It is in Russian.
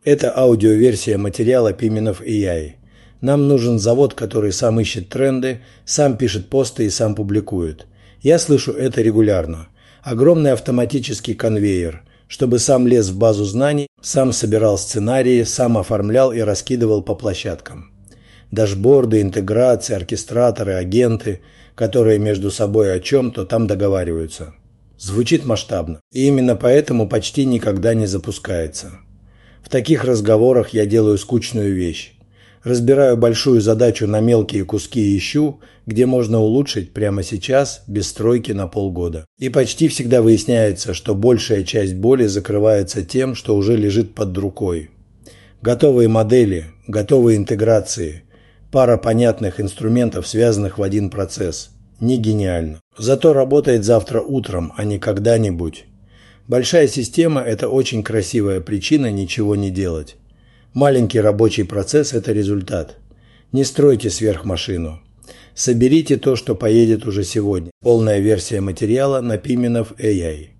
Это аудиоверсия материала Pimenov AI. Нам нужен завод, который сам ищет тренды, сам пишет посты и сам публикует. Я слышу это регулярно. Огромный автоматический конвейер, чтобы сам лез в базу знаний, сам собирал сценарии, сам оформлял и раскидывал по площадкам. Дашборды, интеграции, оркестраторы, агенты, которые между собой о чем-то там договариваются. Звучит масштабно, и именно поэтому почти никогда не запускается. В таких разговорах я делаю скучную вещь. Разбираю большую задачу на мелкие куски и ищу, где можно улучшить прямо сейчас, без стройки на полгода. И почти всегда выясняется, что большая часть боли закрывается тем, что уже лежит под рукой. Готовые модели, готовые интеграции, пара понятных инструментов, связанных в один процесс. Не гениально. Зато работает завтра утром, а не когда-нибудь. Большая система – это очень красивая причина ничего не делать. Маленький рабочий процесс – это результат. Не стройте сверхмашину. Соберите то, что поедет уже сегодня. Полная версия материала на Pimenov AI.